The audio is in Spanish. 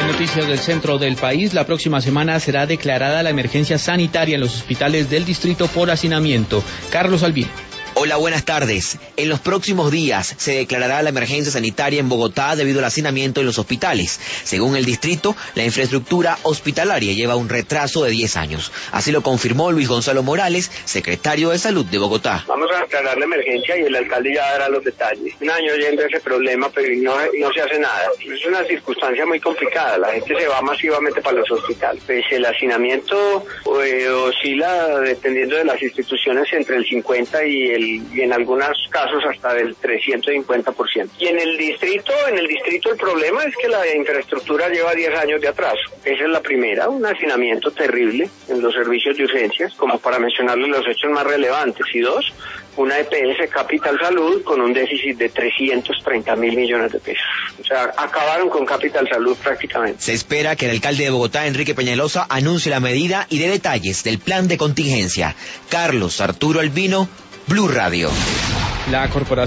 noticias del centro del país. La próxima semana será declarada la emergencia sanitaria en los hospitales del distrito por hacinamiento. Carlos Albino. Hola, buenas tardes. En los próximos días se declarará la emergencia sanitaria en Bogotá debido al hacinamiento en los hospitales. Según el distrito, la infraestructura hospitalaria lleva un retraso de 10 años. Así lo confirmó Luis Gonzalo Morales, secretario de Salud de Bogotá. Vamos a declarar la emergencia y el alcalde ya dará los detalles. Un año yendo ese problema, pero no se hace nada. Es una circunstancia muy complicada. La gente se va masivamente para los hospitales. Pues el hacinamiento oscila, dependiendo de las instituciones, entre el 50 y en algunos casos hasta del 350%. Y en el distrito el problema es que la infraestructura lleva 10 años de atraso. Esa es la primera, un hacinamiento terrible en los servicios de urgencias, como para mencionarles los hechos más relevantes. Y dos, una EPS Capital Salud con un déficit de 330.000 millones de pesos. O sea, acabaron con Capital Salud prácticamente. Se espera que el alcalde de Bogotá, Enrique Peñalosa, anuncie la medida y dé detalles del plan de contingencia. Carlos Arturo Albino, Blue Radio. La corporación